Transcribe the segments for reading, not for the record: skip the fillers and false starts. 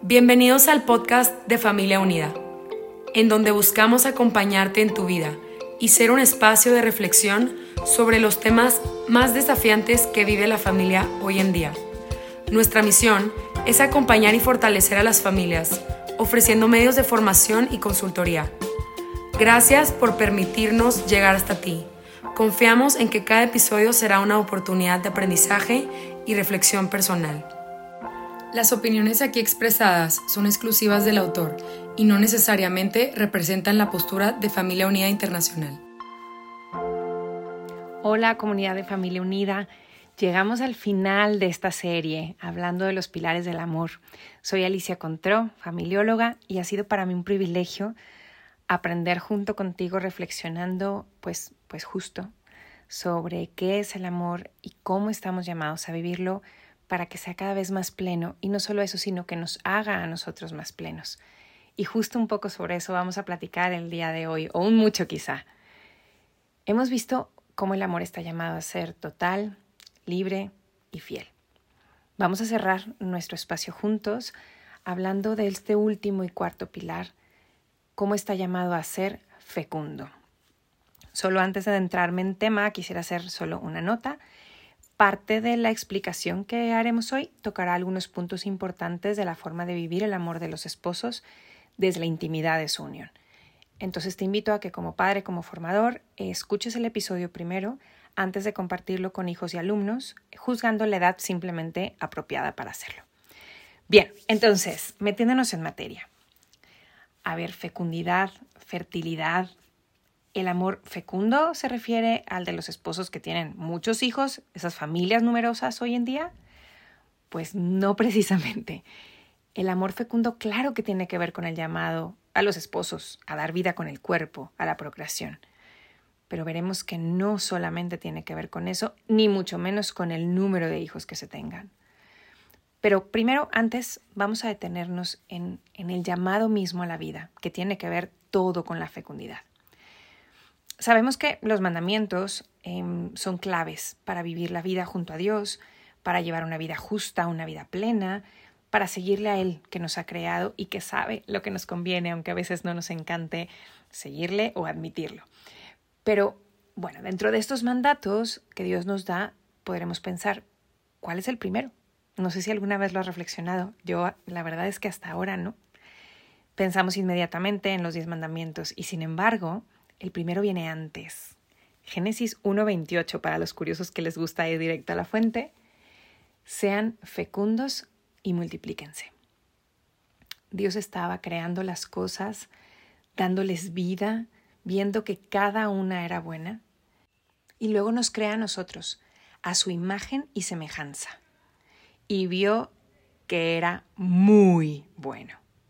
Bienvenidos al podcast de Familia Unida, en donde buscamos acompañarte en tu vida y ser un espacio de reflexión sobre los temas más desafiantes que vive la familia hoy en día. Nuestra misión es acompañar y fortalecer a las familias, ofreciendo medios de formación y consultoría. Gracias por permitirnos llegar hasta ti. Confiamos en que cada episodio será una oportunidad de aprendizaje y reflexión personal. Las opiniones aquí expresadas son exclusivas del autor y no necesariamente representan la postura de Familia Unida Internacional. Hola, comunidad de Familia Unida. Llegamos al final de esta serie, hablando de los pilares del amor. Soy Alicia Contró, familióloga, y ha sido para mí un privilegio aprender junto contigo reflexionando, pues justo, sobre qué es el amor y cómo estamos llamados a vivirlo para que sea cada vez más pleno, y no solo eso, sino que nos haga a nosotros más plenos. Y justo un poco sobre eso vamos a platicar el día de hoy, o un mucho quizá. Hemos visto cómo el amor está llamado a ser total, libre y fiel. Vamos a cerrar nuestro espacio juntos hablando de este último y cuarto pilar, cómo está llamado a ser fecundo. Solo antes de adentrarme en tema, quisiera hacer solo una nota. Parte de la explicación que haremos hoy tocará algunos puntos importantes de la forma de vivir el amor de los esposos desde la intimidad de su unión. Entonces te invito a que como padre, como formador, escuches el episodio primero antes de compartirlo con hijos y alumnos, juzgando la edad simplemente apropiada para hacerlo. Bien, entonces, metiéndonos en materia. A ver, fecundidad, fertilidad. El amor fecundo se refiere al de los esposos que tienen muchos hijos, esas familias numerosas hoy en día. Pues no precisamente. El amor fecundo claro que tiene que ver con el llamado a los esposos a dar vida con el cuerpo, a la procreación. Pero veremos que no solamente tiene que ver con eso, ni mucho menos con el número de hijos que se tengan. Pero primero, antes, vamos a detenernos en el llamado mismo a la vida, que tiene que ver todo con la fecundidad. Sabemos que los mandamientos son claves para vivir la vida junto a Dios, para llevar una vida justa, una vida plena, para seguirle a Él que nos ha creado y que sabe lo que nos conviene, aunque a veces no nos encante seguirle o admitirlo. Pero, bueno, dentro de estos mandatos que Dios nos da, podremos pensar, ¿cuál es el primero? No sé si alguna vez lo has reflexionado. Yo, la verdad es que hasta ahora no. Pensamos inmediatamente en los 10 mandamientos y, sin embargo, el primero viene antes. Génesis 1:28, para los curiosos que les gusta ir directo a la fuente. Sean fecundos y multiplíquense. Dios estaba creando las cosas, dándoles vida, viendo que cada una era buena, y luego nos crea a nosotros, a su imagen y semejanza, y vio que era muy bueno.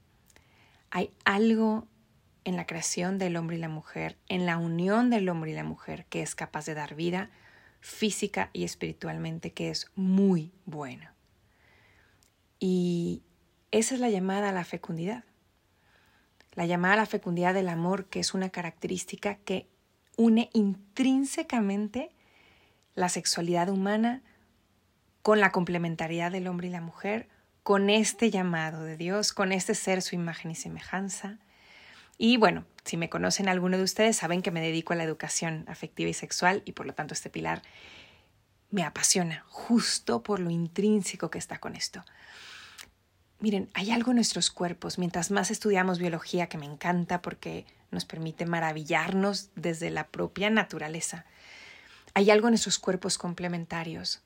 Hay algo en la creación del hombre y la mujer, en la unión del hombre y la mujer, que es capaz de dar vida física y espiritualmente, que es muy bueno. Y esa es la llamada a la fecundidad. La llamada a la fecundidad del amor, que es una característica que une intrínsecamente la sexualidad humana con la complementariedad del hombre y la mujer, con este llamado de Dios, con este ser su imagen y semejanza. Y bueno, si me conocen alguno de ustedes, saben que me dedico a la educación afectiva y sexual y por lo tanto este pilar me apasiona justo por lo intrínseco que está con esto. Miren, hay algo en nuestros cuerpos, mientras más estudiamos biología, que me encanta porque nos permite maravillarnos desde la propia naturaleza. Hay algo en nuestros cuerpos complementarios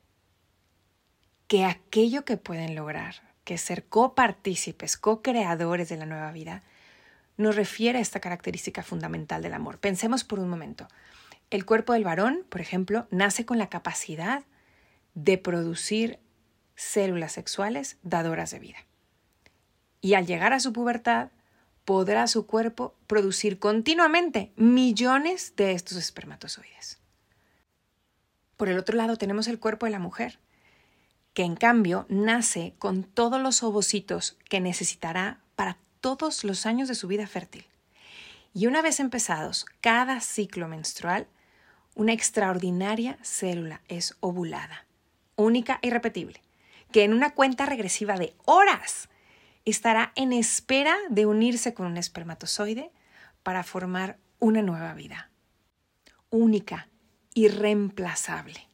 que aquello que pueden lograr, que es ser copartícipes, co-creadores de la nueva vida, nos refiere a esta característica fundamental del amor. Pensemos por un momento. El cuerpo del varón, por ejemplo, nace con la capacidad de producir células sexuales dadoras de vida. Y al llegar a su pubertad, podrá su cuerpo producir continuamente millones de estos espermatozoides. Por el otro lado tenemos el cuerpo de la mujer, que en cambio nace con todos los ovocitos que necesitará para todos los años de su vida fértil. Y una vez empezados cada ciclo menstrual, una extraordinaria célula es ovulada, única e irrepetible, que en una cuenta regresiva de horas estará en espera de unirse con un espermatozoide para formar una nueva vida, única, irreemplazable.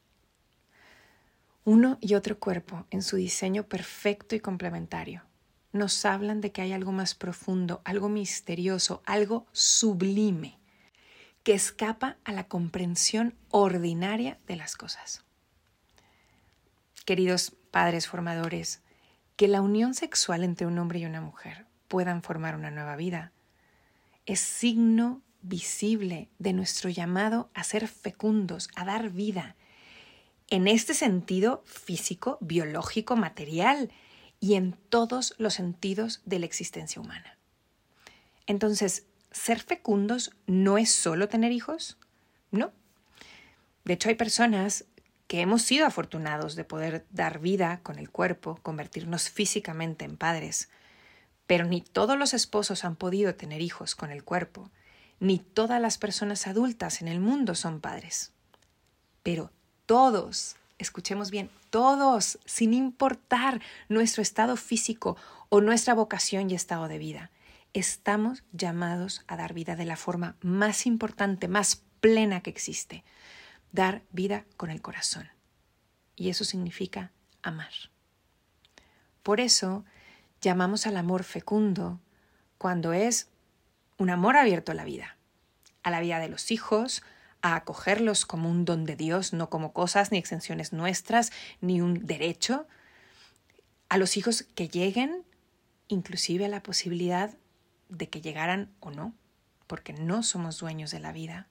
Uno y otro cuerpo, en su diseño perfecto y complementario, nos hablan de que hay algo más profundo, algo misterioso, algo sublime, que escapa a la comprensión ordinaria de las cosas. Queridos padres formadores, que la unión sexual entre un hombre y una mujer puedan formar una nueva vida es signo visible de nuestro llamado a ser fecundos, a dar vida, en este sentido físico, biológico, material y en todos los sentidos de la existencia humana. Entonces, ¿ser fecundos no es solo tener hijos? No. De hecho, hay personas que hemos sido afortunados de poder dar vida con el cuerpo, convertirnos físicamente en padres, pero ni todos los esposos han podido tener hijos con el cuerpo, ni todas las personas adultas en el mundo son padres. Pero todos, escuchemos bien, todos, sin importar nuestro estado físico o nuestra vocación y estado de vida, estamos llamados a dar vida de la forma más importante, más plena que existe, dar vida con el corazón. Y eso significa amar. Por eso llamamos al amor fecundo cuando es un amor abierto a la vida de los hijos, a acogerlos como un don de Dios, no como cosas ni extensiones nuestras, ni un derecho, a los hijos que lleguen, inclusive a la posibilidad de que llegaran o no, porque no somos dueños de la vida.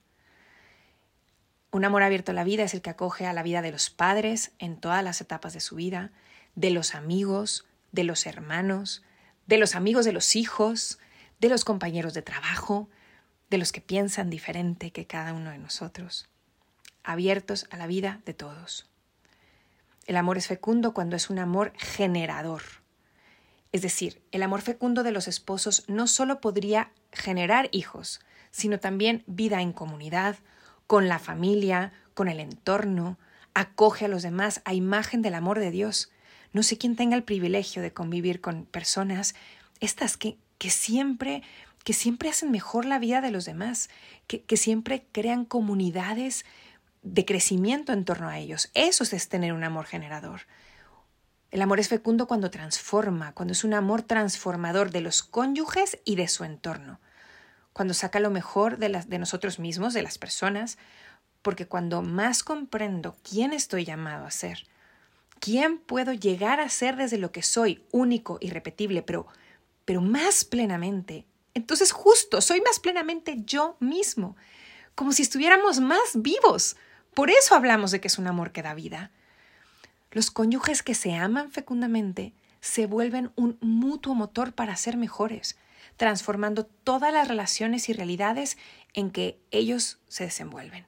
Un amor abierto a la vida es el que acoge a la vida de los padres en todas las etapas de su vida, de los amigos, de los hermanos, de los amigos de los hijos, de los compañeros de trabajo, de los que piensan diferente que cada uno de nosotros, abiertos a la vida de todos. El amor es fecundo cuando es un amor generador. Es decir, el amor fecundo de los esposos no solo podría generar hijos, sino también vida en comunidad, con la familia, con el entorno, acoge a los demás a imagen del amor de Dios. No sé quién tenga el privilegio de convivir con personas estas que siempre hacen mejor la vida de los demás, que siempre crean comunidades de crecimiento en torno a ellos. Eso es tener un amor generador. El amor es fecundo cuando transforma, cuando es un amor transformador de los cónyuges y de su entorno, cuando saca lo mejor de nosotros mismos, de las personas, porque cuando más comprendo quién estoy llamado a ser, quién puedo llegar a ser desde lo que soy, único, irrepetible, pero más plenamente, entonces justo soy más plenamente yo mismo, como si estuviéramos más vivos. Por eso hablamos de que es un amor que da vida. Los cónyuges que se aman fecundamente se vuelven un mutuo motor para ser mejores, transformando todas las relaciones y realidades en que ellos se desenvuelven.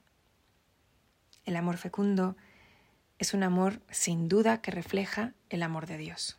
El amor fecundo es un amor sin duda que refleja el amor de Dios.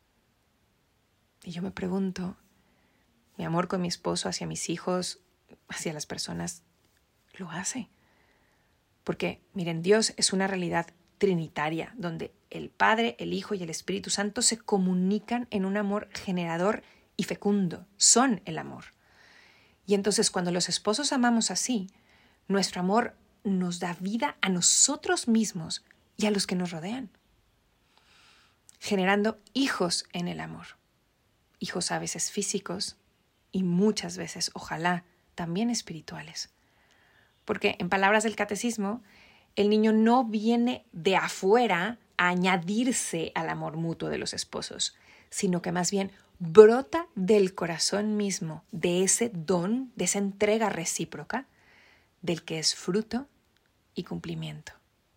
Y yo me pregunto, mi amor con mi esposo hacia mis hijos, hacia las personas, lo hace. Porque, miren, Dios es una realidad trinitaria, donde el Padre, el Hijo y el Espíritu Santo se comunican en un amor generador y fecundo. Son el amor. Y entonces, cuando los esposos amamos así, nuestro amor nos da vida a nosotros mismos y a los que nos rodean, generando hijos en el amor. Hijos a veces físicos y muchas veces, ojalá, también espirituales. Porque en palabras del catecismo, el niño no viene de afuera a añadirse al amor mutuo de los esposos, sino que más bien brota del corazón mismo, de ese don, de esa entrega recíproca, del que es fruto y cumplimiento.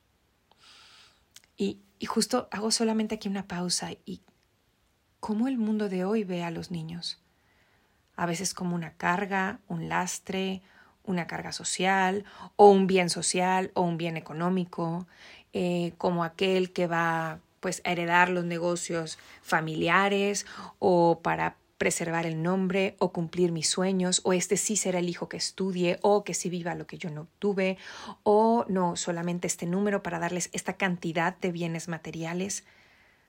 Y justo hago solamente aquí una pausa y cómo el mundo de hoy ve a los niños. A veces como una carga, un lastre, una carga social o un bien social o un bien económico, como aquel que va pues, a heredar los negocios familiares o para preservar el nombre o cumplir mis sueños, o este sí será el hijo que estudie o que sí viva lo que yo no tuve, o no solamente este número para darles esta cantidad de bienes materiales.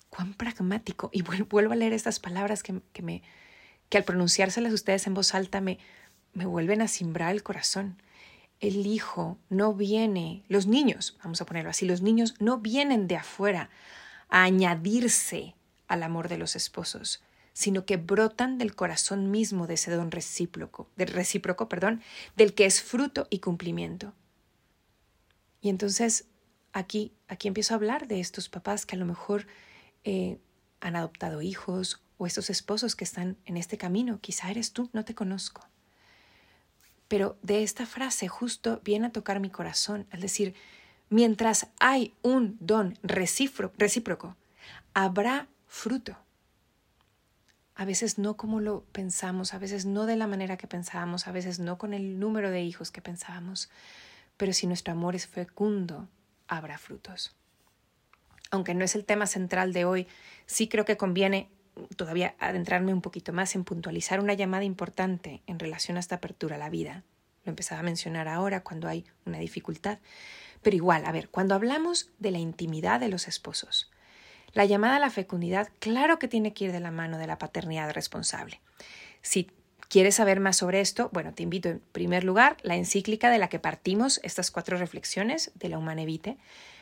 cuán pragmático. Y vuelvo a leer estas palabras que al pronunciárselas ustedes en voz alta me vuelven a cimbrar el corazón. El hijo no viene, los niños, vamos a ponerlo así, los niños no vienen de afuera a añadirse al amor de los esposos, sino que brotan del corazón mismo de ese don recíproco, del que es fruto y cumplimiento. Y entonces aquí empiezo a hablar de estos papás que a lo mejor han adoptado hijos o estos esposos que están en este camino. Quizá eres tú, no te conozco. Pero de esta frase justo viene a tocar mi corazón al decir, mientras hay un don recíproco, habrá fruto. A veces no como lo pensamos, a veces no de la manera que pensábamos, a veces no con el número de hijos que pensábamos, pero si nuestro amor es fecundo, habrá frutos. Aunque no es el tema central de hoy, sí creo que conviene todavía adentrarme un poquito más en puntualizar una llamada importante en relación a esta apertura a la vida. Lo empezaba a mencionar ahora cuando hay una dificultad. Pero igual, a ver, cuando hablamos de la intimidad de los esposos, la llamada a la fecundidad, claro que tiene que ir de la mano de la paternidad responsable. Si quieres saber más sobre esto, bueno, te invito en primer lugar la encíclica de la que partimos estas 4 reflexiones de la Humanae Vitae,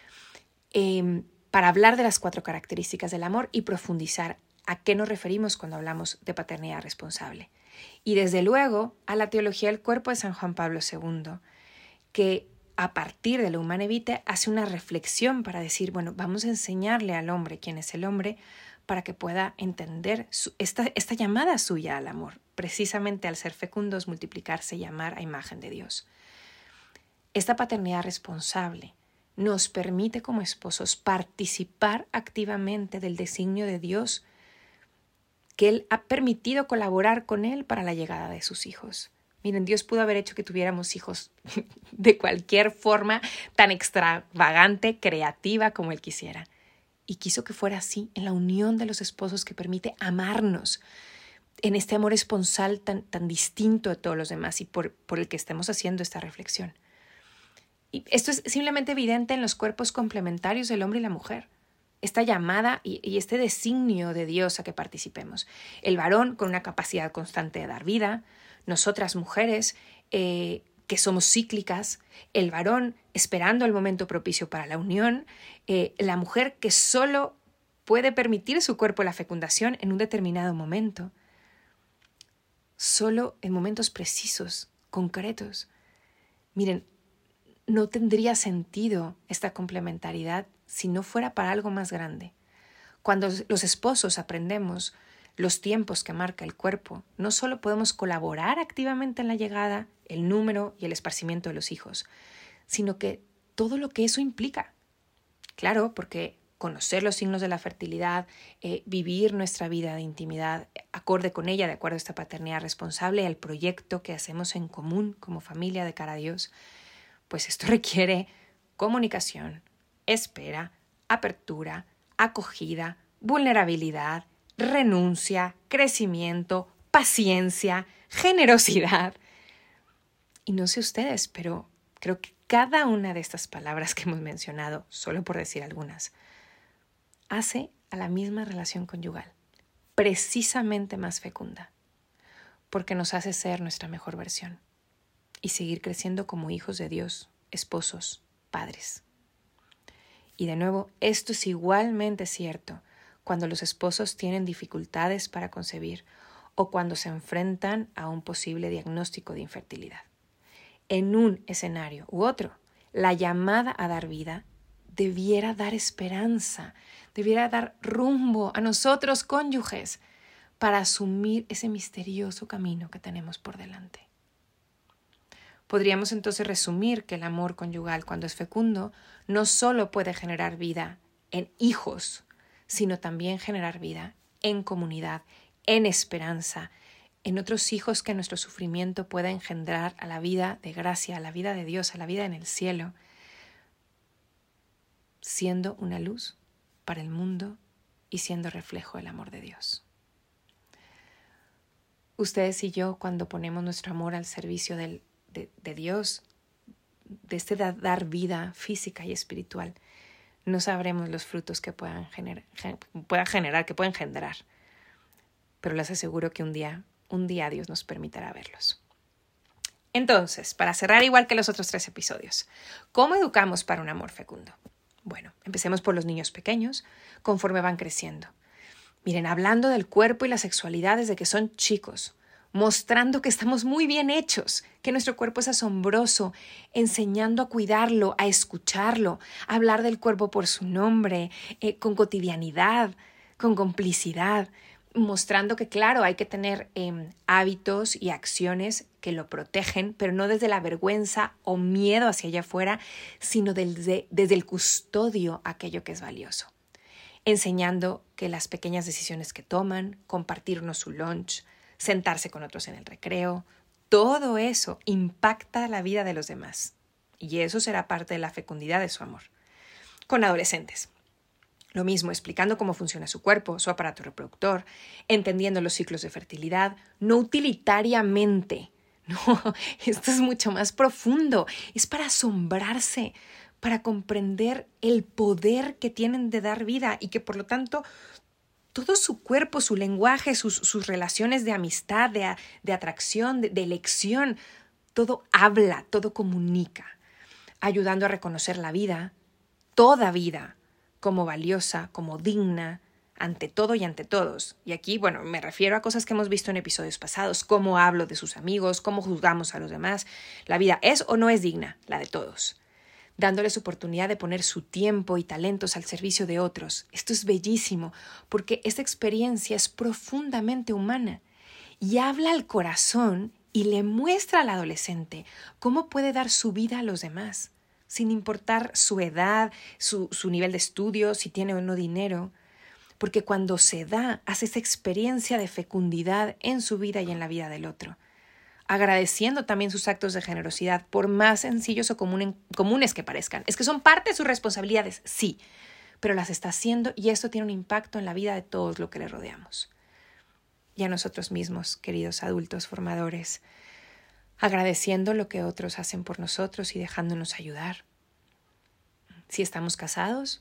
para hablar de las 4 características del amor y profundizar a qué nos referimos cuando hablamos de paternidad responsable. Y desde luego a la teología del cuerpo de San Juan Pablo II, que a partir de la Humanae Vitae hace una reflexión para decir, bueno, vamos a enseñarle al hombre quién es el hombre para que pueda entender esta llamada suya al amor, precisamente al ser fecundos, multiplicarse y amar a imagen de Dios. Esta paternidad responsable nos permite como esposos participar activamente del designio de Dios, que Él ha permitido colaborar con Él para la llegada de sus hijos. Miren, Dios pudo haber hecho que tuviéramos hijos de cualquier forma tan extravagante, creativa como Él quisiera. Y quiso que fuera así, en la unión de los esposos que permite amarnos, en este amor esponsal tan distinto de todos los demás y por el que estemos haciendo esta reflexión. Y esto es simplemente evidente en los cuerpos complementarios del hombre y la mujer. Esta llamada y este designio de Dios a que participemos. El varón con una capacidad constante de dar vida, nosotras mujeres que somos cíclicas, el varón esperando el momento propicio para la unión, la mujer que solo puede permitir su cuerpo la fecundación en un determinado momento, solo en momentos precisos, concretos. Miren, no tendría sentido esta complementariedad si no fuera para algo más grande. Cuando los esposos aprendemos los tiempos que marca el cuerpo, no solo podemos colaborar activamente en la llegada, el número y el esparcimiento de los hijos, sino que todo lo que eso implica. Claro, porque conocer los signos de la fertilidad, vivir nuestra vida de intimidad acorde con ella, de acuerdo a esta paternidad responsable, al proyecto que hacemos en común como familia de cara a Dios, pues esto requiere comunicación, espera, apertura, acogida, vulnerabilidad, renuncia, crecimiento, paciencia, generosidad. Y no sé ustedes, pero creo que cada una de estas palabras que hemos mencionado, solo por decir algunas, hace a la misma relación conyugal, precisamente más fecunda, porque nos hace ser nuestra mejor versión y seguir creciendo como hijos de Dios, esposos, padres. Y de nuevo, esto es igualmente cierto cuando los esposos tienen dificultades para concebir o cuando se enfrentan a un posible diagnóstico de infertilidad. En un escenario u otro, la llamada a dar vida debiera dar esperanza, debiera dar rumbo a nosotros cónyuges para asumir ese misterioso camino que tenemos por delante. Podríamos entonces resumir que el amor conyugal, cuando es fecundo, no solo puede generar vida en hijos, sino también generar vida en comunidad, en esperanza, en otros hijos que nuestro sufrimiento pueda engendrar a la vida de gracia, a la vida de Dios, a la vida en el cielo, siendo una luz para el mundo y siendo reflejo del amor de Dios. Ustedes y yo, cuando ponemos nuestro amor al servicio de Dios, de este dar vida física y espiritual, no sabremos los frutos que pueden engendrar. Pero les aseguro que un día Dios nos permitirá verlos. Entonces, para cerrar igual que los otros 3 episodios, ¿cómo educamos para un amor fecundo? Bueno, empecemos por los niños pequeños, conforme van creciendo. Miren, hablando del cuerpo y la sexualidad desde que son chicos, mostrando que estamos muy bien hechos, que nuestro cuerpo es asombroso, enseñando a cuidarlo, a escucharlo, a hablar del cuerpo por su nombre, con cotidianidad, con complicidad, mostrando que, claro, hay que tener hábitos y acciones que lo protegen, pero no desde la vergüenza o miedo hacia allá afuera, sino desde el custodio aquello que es valioso. Enseñando que las pequeñas decisiones que toman, compartirnos su lunch, sentarse con otros en el recreo, todo eso impacta la vida de los demás. Y eso será parte de la fecundidad de su amor. Con adolescentes. Lo mismo, explicando cómo funciona su cuerpo, su aparato reproductor, entendiendo los ciclos de fertilidad, no utilitariamente. No, esto es mucho más profundo. Es para asombrarse, para comprender el poder que tienen de dar vida y que por lo tanto todo su cuerpo, su lenguaje, sus relaciones de amistad, de atracción, de elección, todo habla, todo comunica, ayudando a reconocer la vida, toda vida, como valiosa, como digna, ante todo y ante todos. Y aquí, bueno, me refiero a cosas que hemos visto en episodios pasados, cómo hablo de sus amigos, cómo juzgamos a los demás. La vida es o no es digna, la de todos. Dándoles oportunidad de poner su tiempo y talentos al servicio de otros. Esto es bellísimo, porque esta experiencia es profundamente humana y habla al corazón y le muestra al adolescente cómo puede dar su vida a los demás, sin importar su edad, su nivel de estudio, si tiene o no dinero, porque cuando se da, hace esa experiencia de fecundidad en su vida y en la vida del otro, agradeciendo también sus actos de generosidad, por más sencillos o comunes que parezcan. Es que son parte de sus responsabilidades, sí, pero las está haciendo y esto tiene un impacto en la vida de todos los que le rodeamos. Y a nosotros mismos, queridos adultos formadores, agradeciendo lo que otros hacen por nosotros y dejándonos ayudar. Si estamos casados,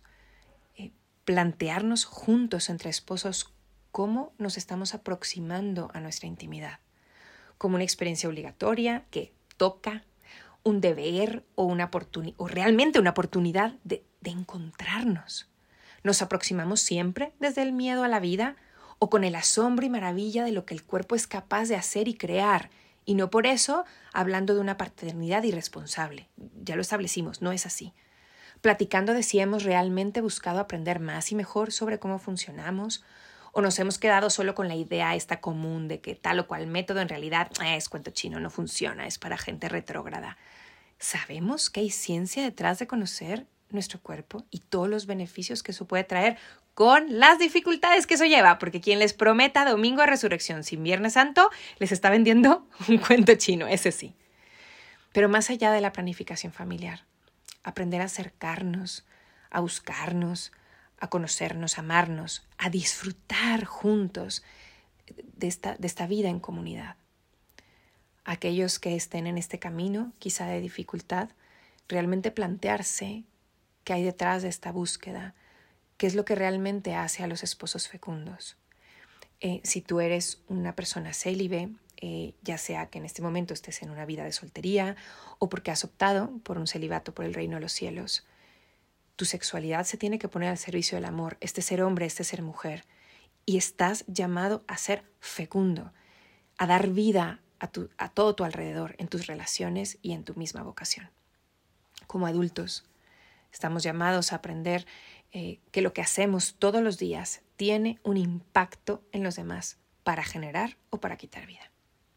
plantearnos juntos entre esposos cómo nos estamos aproximando a nuestra intimidad, como una experiencia obligatoria que toca, un deber o realmente una oportunidad de encontrarnos. ¿Nos aproximamos siempre desde el miedo a la vida o con el asombro y maravilla de lo que el cuerpo es capaz de hacer y crear? Y no por eso hablando de una paternidad irresponsable. Ya lo establecimos, no es así. Platicando de si hemos realmente buscado aprender más y mejor sobre cómo funcionamos, o nos hemos quedado solo con la idea esta común de que tal o cual método en realidad es cuento chino, no funciona, es para gente retrógrada. ¿Sabemos que hay ciencia detrás de conocer nuestro cuerpo y todos los beneficios que eso puede traer con las dificultades que eso lleva? Porque quien les prometa domingo de resurrección sin Viernes Santo les está vendiendo un cuento chino, ese sí. Pero más allá de la planificación familiar, aprender a acercarnos, a buscarnos, a conocernos, a amarnos, a disfrutar juntos de esta vida en comunidad. Aquellos que estén en este camino, quizá de dificultad, realmente plantearse qué hay detrás de esta búsqueda, qué es lo que realmente hace a los esposos fecundos. Si tú eres una persona célibe, ya sea que en este momento estés en una vida de soltería o porque has optado por un celibato por el reino de los cielos, tu sexualidad se tiene que poner al servicio del amor, este ser hombre, este ser mujer, y estás llamado a ser fecundo, a dar vida a todo tu alrededor, en tus relaciones y en tu misma vocación. Como adultos, estamos llamados a aprender que lo que hacemos todos los días tiene un impacto en los demás para generar o para quitar vida.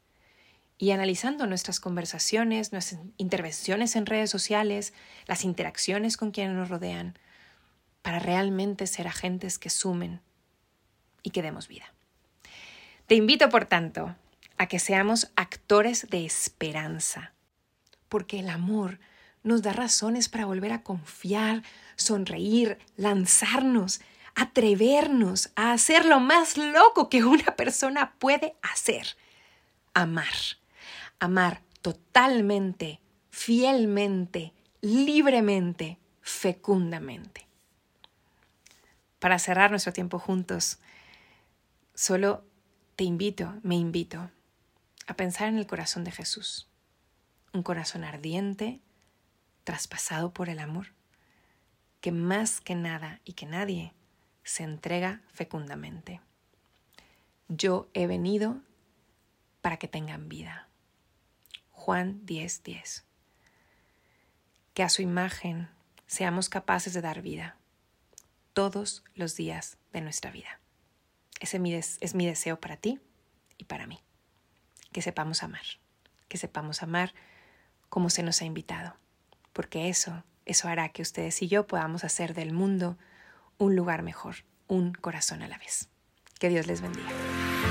Y analizando nuestras conversaciones, nuestras intervenciones en redes sociales, las interacciones con quienes nos rodean, para realmente ser agentes que sumen y que demos vida. Te invito, por tanto, a que seamos actores de esperanza, porque el amor nos da razones para volver a confiar, sonreír, lanzarnos, atrevernos a hacer lo más loco que una persona puede hacer: amar. Amar totalmente, fielmente, libremente, fecundamente. para cerrar nuestro tiempo juntos, solo me invito a pensar en el corazón de Jesús. Un corazón ardiente, traspasado por el amor, que más que nada y que nadie se entrega fecundamente. Yo he venido para que tengan vida. Juan 10:10. Que a su imagen seamos capaces de dar vida todos los días de nuestra vida. Ese es mi deseo para ti y para mí. Que sepamos amar como se nos ha invitado, porque eso hará que ustedes y yo podamos hacer del mundo un lugar mejor, un corazón a la vez. Que Dios les bendiga.